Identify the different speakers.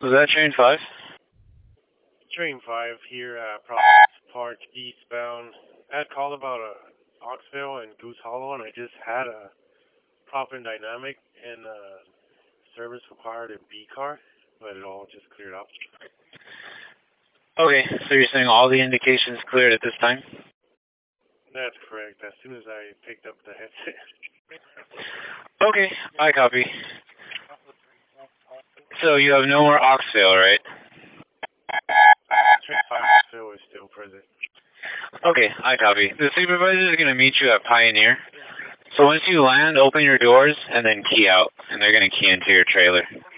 Speaker 1: Was that train 5?
Speaker 2: Train 5 here at Providence Park eastbound. I had called about Oxville and Goose Hollow, and I just had a problem dynamic and service required a B car, but it all just cleared up.
Speaker 1: Okay, so you're saying all the indications cleared at this time?
Speaker 2: That's correct. As soon as I picked up the headset.
Speaker 1: Okay, I copy. So you have no more Oxville, right?
Speaker 2: Train 5 Oxville is still present.
Speaker 1: Okay, I copy. The supervisor is going to meet you at Pioneer. So once you land, open your doors and then key out, and they're going to key into your trailer.